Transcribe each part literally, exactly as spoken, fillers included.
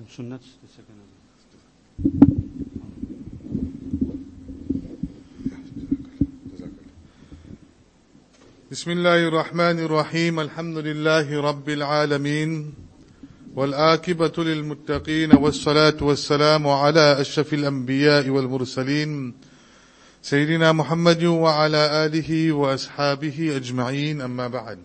Some sunnats, the second one. بسم الله الرحمن الرحيم الحمد لله رب العالمين والآكبة للمتقين والصلاة والسلام على أشرف الأنبياء والمرسلين سيدنا محمد وعلى آله وأصحابه أجمعين أما بعد.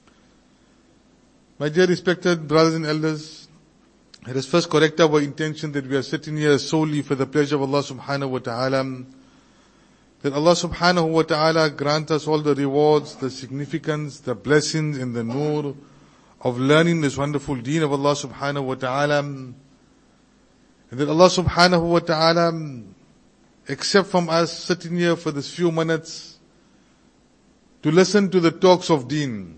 My dear respected brothers and elders, let us first correct our intention that we are sitting here solely for the pleasure of Allah subhanahu wa ta'ala. That Allah subhanahu wa ta'ala grant us all the rewards, the significance, the blessings and the nur of learning this wonderful deen of Allah subhanahu wa ta'ala. And that Allah subhanahu wa ta'ala accept from us sitting here for this few minutes to listen to the talks of deen.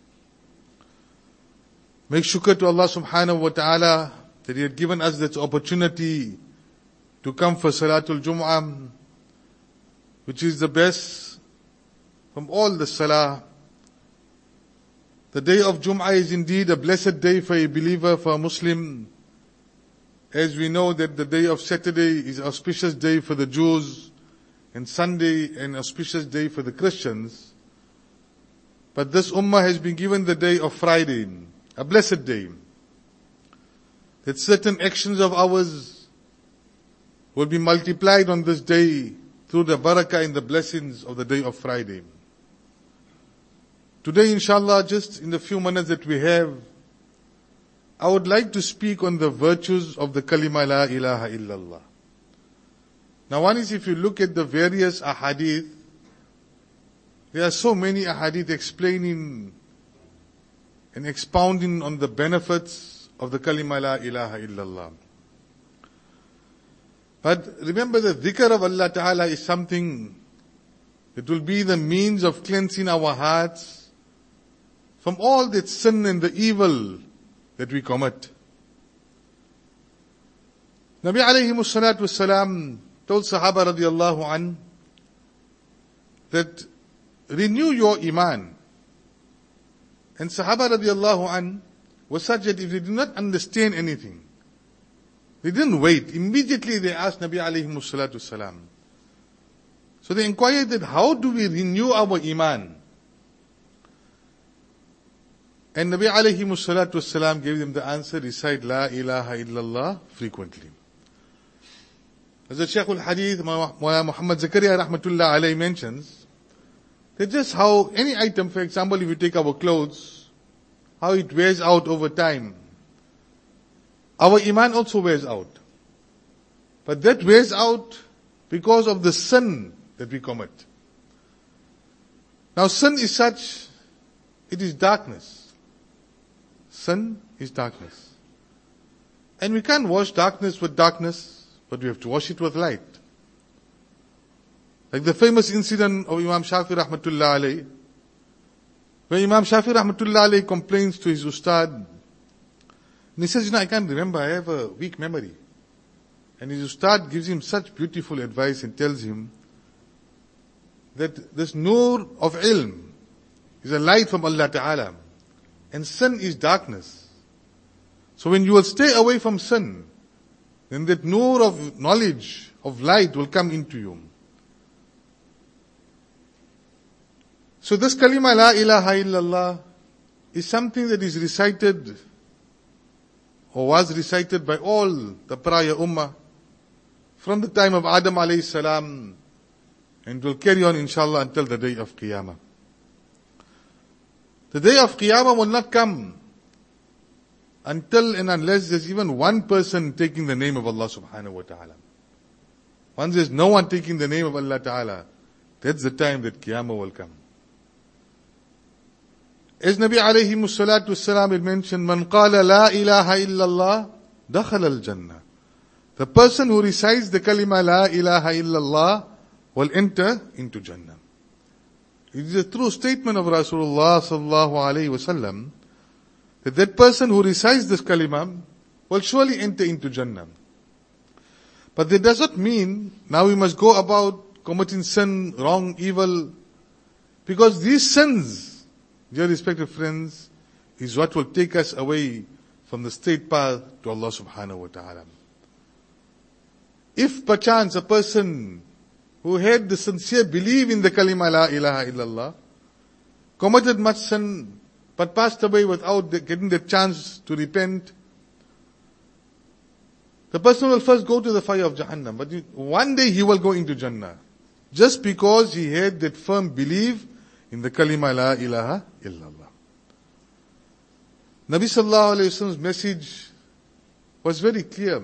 Make shukr to Allah subhanahu wa ta'ala that He had given us this opportunity to come for Salatul Jum'ah, which is the best from all the salah. The day of Jum'ah is indeed a blessed day for a believer, for a Muslim. As we know that the day of Saturday is an auspicious day for the Jews, and Sunday an auspicious day for the Christians. But this ummah has been given the day of Friday, a blessed day. That certain actions of ours will be multiplied on this day through the barakah and the blessings of the day of Friday. Today, inshallah, just in the few minutes that we have, I would like to speak on the virtues of the kalima la ilaha illallah. Now one is, if you look at the various ahadith, there are so many ahadith explaining and expounding on the benefits of the kalima la ilaha illallah. But remember, the dhikr of Allah Ta'ala is something that will be the means of cleansing our hearts from all that sin and the evil that we commit. Nabi alayhi salatu wassalam told Sahaba radiallahu an that renew your iman. And Sahaba radiallahu an was such that if they did not understand anything, they didn't wait. Immediately they asked Nabi alayhi salatu wassalam. So they inquired that how do we renew our iman? And Nabi alayhi salatu wassalam gave them the answer, recite La ilaha illallah frequently. As the Shaykh al-Hadith, Mawlana Muhammad Zakaria rahmatullah alayhi mentions, that just how any item, for example, if you take our clothes, how it wears out over time. Our iman also wears out. But that wears out because of the sin that we commit. Now sin is such, it is darkness. Sin is darkness. And we can't wash darkness with darkness, but we have to wash it with light. Like the famous incident of Imam Shafi rahmatullah alayhi, where Imam Shafi rahmatullah alayhi complains to his ustad, and he says, you know, I can't remember, I have a weak memory. And his ustad gives him such beautiful advice and tells him that this nur of ilm is a light from Allah Ta'ala, and sin is darkness. So when you will stay away from sin, then that nur of knowledge, of light will come into you. So this kalima la ilaha illallah is something that is recited or was recited by all the prior ummah from the time of Adam alayhi salam, and will carry on inshallah until the day of Qiyamah. The day of Qiyamah will not come until and unless there's even one person taking the name of Allah subhanahu wa ta'ala. Once there's no one taking the name of Allah ta'ala, that's the time that Qiyamah will come. As Nabi alayhi salatu wassalam had mentioned, Man qala la ilaha illallah, dakhala al-jannah. The person who recites the kalima la ilaha illallah will enter into Jannah. It is a true statement of Rasulullah sallallahu alayhi wasallam that that person who recites this kalima will surely enter into Jannah. But that does not mean now we must go about committing sin, wrong, evil, because these sins, dear respected friends, is what will take us away from the straight path to Allah subhanahu wa ta'ala. If perchance a person who had the sincere belief in the kalima la ilaha illallah, committed much sin, but passed away without getting the chance to repent, the person will first go to the fire of Jahannam, but one day he will go into Jannah, just because he had that firm belief in the kalima la ilaha illallah. Nabi sallallahu alayhi wa sallam's message was very clear,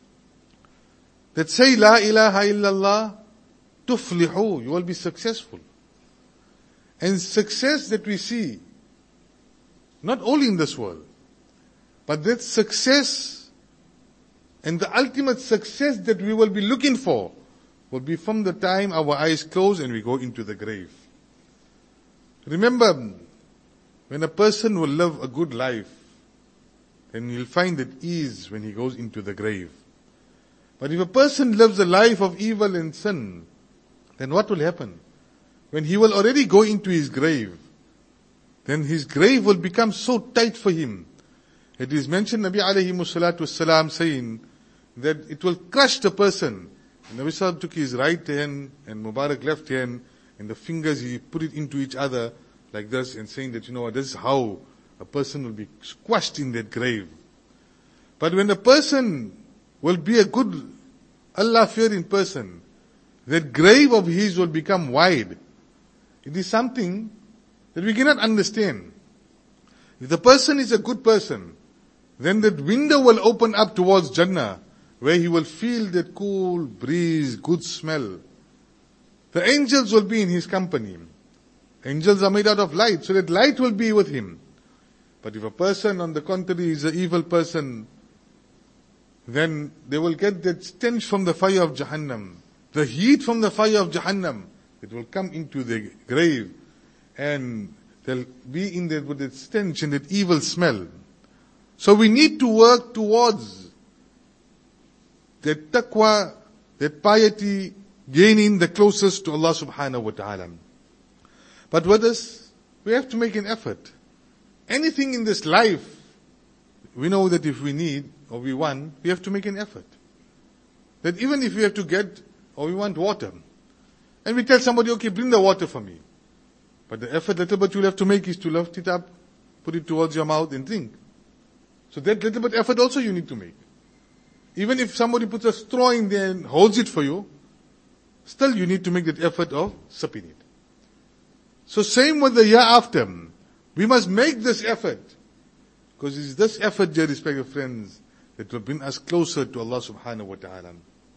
that say la ilaha illallah, tuflihu, you will be successful. And success that we see, not only in this world, but that success and the ultimate success that we will be looking for will be from the time our eyes close and we go into the grave. Remember, when a person will live a good life, then he'll find that ease when he goes into the grave. But if a person lives a life of evil and sin, then what will happen? When he will already go into his grave, then his grave will become so tight for him. It is mentioned, Nabi alayhi salatu wasalam saying, that it will crush the person. And Nabi Sallallahu took his right hand and Mubarak left hand, and the fingers he put it into each other like this, and saying that, you know what, this is how a person will be squashed in that grave. But when a person will be a good Allah-fearing person, that grave of his will become wide. It is something that we cannot understand. If the person is a good person, then that window will open up towards Jannah, where he will feel that cool breeze, good smell. The angels will be in his company. Angels are made out of light, so that light will be with him. But if a person, on the contrary, is an evil person, then they will get that stench from the fire of Jahannam, the heat from the fire of Jahannam. It will come into the grave, and they'll be in there with that stench and that evil smell. So we need to work towards that taqwa, that piety, gaining the closest to Allah subhanahu wa ta'ala. But with this, we have to make an effort. Anything in this life, we know that if we need or we want, we have to make an effort. That even if we have to get or we want water, and we tell somebody, okay, bring the water for me. But the effort little bit you'll have to make is to lift it up, put it towards your mouth and drink. So that little bit effort also you need to make. Even if somebody puts a straw in there and holds it for you, still you need to make that effort of sipping it. So same with the year after. We must make this effort. Because it's this effort, dear respected friends, that will bring us closer to Allah subhanahu wa ta'ala.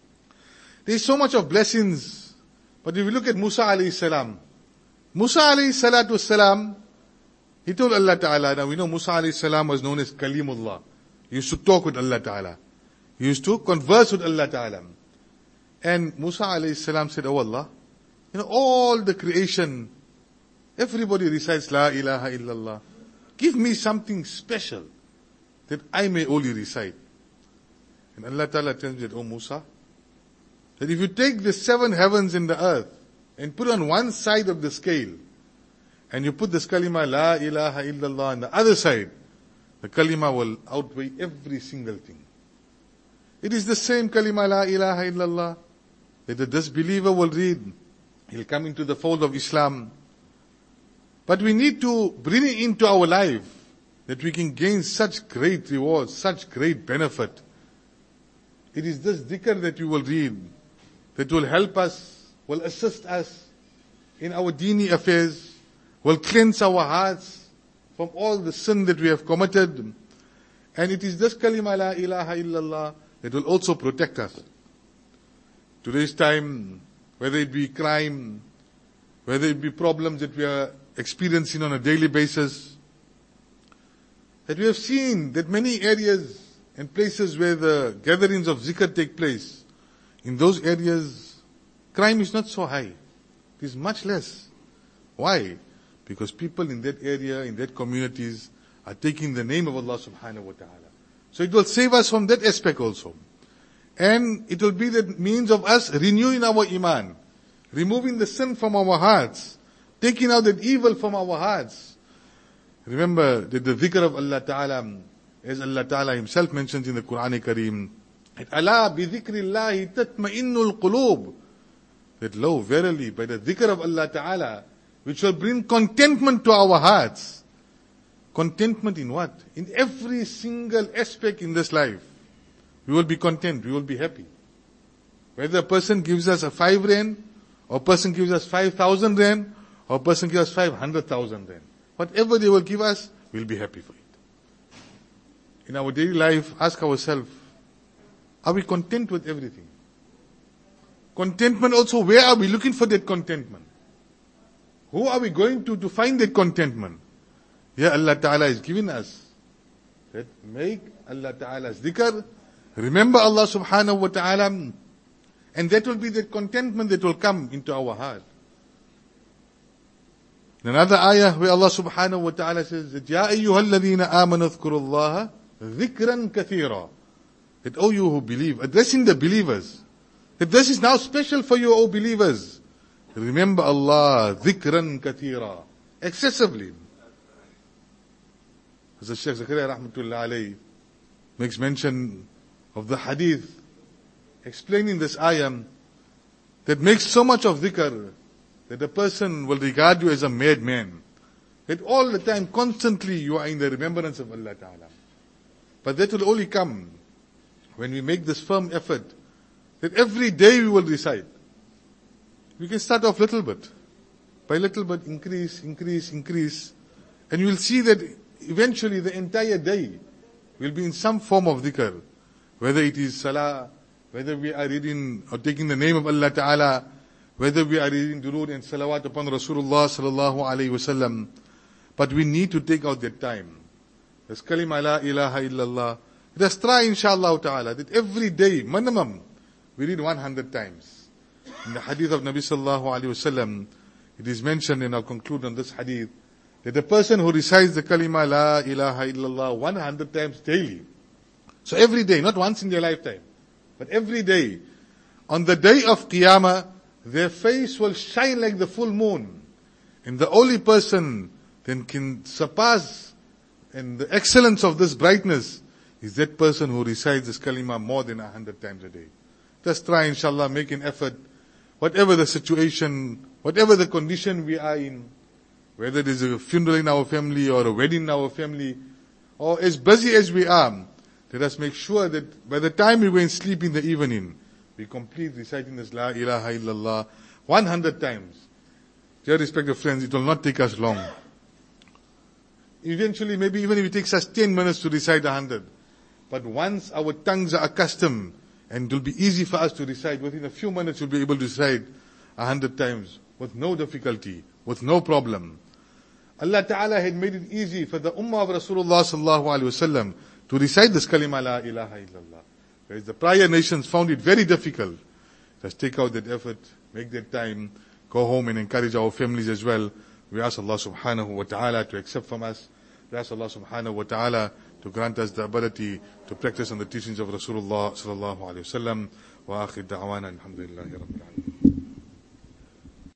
There is so much of blessings. But if we look at Musa alayhi salam, Musa alayhi salatu salam, he told Allah ta'ala, now we know Musa alayhi salam was known as Kalimullah. He used to talk with Allah ta'ala. He used to converse with Allah ta'ala. And Musa alayhi salam said, oh Allah, you know, all the creation, everybody recites La ilaha illallah. Give me something special that I may only recite. And Allah ta'ala tells me that, oh Musa, that if you take the seven heavens and the earth and put on one side of the scale, and you put this kalima La ilaha illallah on the other side, the kalima will outweigh every single thing. It is the same kalima La ilaha illallah that the disbeliever will read. He'll come into the fold of Islam. But we need to bring it into our life that we can gain such great rewards, such great benefit. It is this dhikr that you will read that will help us, will assist us in our deeni affairs, will cleanse our hearts from all the sin that we have committed. And it is this kalima La ilaha illallah that will also protect us. Today's time, whether it be crime, whether it be problems that we are experiencing on a daily basis, that we have seen that many areas and places where the gatherings of zikr take place, in those areas, crime is not so high. It is much less. Why? Because people in that area, in that communities, are taking the name of Allah subhanahu wa ta'ala. So it will save us from that aspect also. And it will be the means of us renewing our iman, removing the sin from our hearts, taking out that evil from our hearts. Remember that the dhikr of Allah ta'ala As Allah Ta'ala Himself mentions in the Quran Kareem, Allah bi dhikrillahi tatma'innul qulub. That lo, verily, by the dhikr of Allah Ta'ala, which will bring contentment to our hearts. Contentment in what? In every single aspect in this life. We will be content, we will be happy. Whether a person gives us a five rand, or a person gives us five thousand rand, or a person gives us five hundred thousand rand. Whatever they will give us, we'll be happy for it. In our daily life, ask ourselves, are we content with everything? Contentment also, where are we looking for that contentment? Who are we going to to find that contentment? Yeah, Allah Ta'ala is giving us that make Allah Ta'ala's dhikr, remember Allah Subhanahu wa Ta'ala, and that will be the contentment that will come into our heart. In another ayah where Allah Subhanahu wa Ta'ala says that Ya ayyuhalladhina amanu dhkurullaha dhikran kathira. That, oh you who believe, addressing the believers, that this is now special for you, O believers. Remember Allah dhikran kathira, excessively. As the Shaykh Zakaria Rahmatullah alayhi makes mention of the hadith explaining this ayah that makes so much of dhikr that a person will regard you as a madman. That all the time, constantly you are in the remembrance of Allah Ta'ala. But that will only come when we make this firm effort that every day we will recite. We can start off little bit. By little bit, increase, increase, increase. And you will see that eventually the entire day will be in some form of dhikr. Whether it is salah, whether we are reading or taking the name of Allah Ta'ala, whether we are reading durood and salawat upon Rasulullah Sallallahu Alaihi Wasallam. But we need to take out that time. There's kalima la ilaha illallah. Let us try inshallah ta'ala that every day, minimum, we read one hundred times. In the hadith of Nabi Sallallahu Alaihi Wasallam, it is mentioned, and I'll conclude on this hadith, that the person who recites the kalima la ilaha illallah one hundred times daily. So every day, not once in their lifetime, but every day, on the day of Qiyamah, their face will shine like the full moon. And the only person then can surpass and the excellence of this brightness is that person who recites this kalima more than a hundred times a day. Just try, inshallah, make an effort. Whatever the situation, whatever the condition we are in, whether it is a funeral in our family or a wedding in our family, or as busy as we are, let us make sure that by the time we go and sleep in the evening, we complete reciting this La ilaha illallah one hundred times. Dear respected friends, it will not take us long. Eventually, maybe even if it takes us ten minutes to recite a hundred. But once our tongues are accustomed, and it will be easy for us to recite, within a few minutes we'll be able to recite a hundred times, with no difficulty, with no problem. Allah Ta'ala had made it easy for the Ummah of Rasulullah Sallallahu Alaihi Wasallam to recite this kalima La ilaha illallah. Whereas the prior nations found it very difficult. Just take out that effort, make that time, go home and encourage our families as well. We ask Allah Subhanahu wa Ta'ala to accept from us. We ask Allah Subhanahu wa Ta'ala to grant us the ability to practice on the teachings of Rasulullah Sallallahu Alaihi Wasallam. Wa akhir da'wana alhamdulillahi rabbil alamin.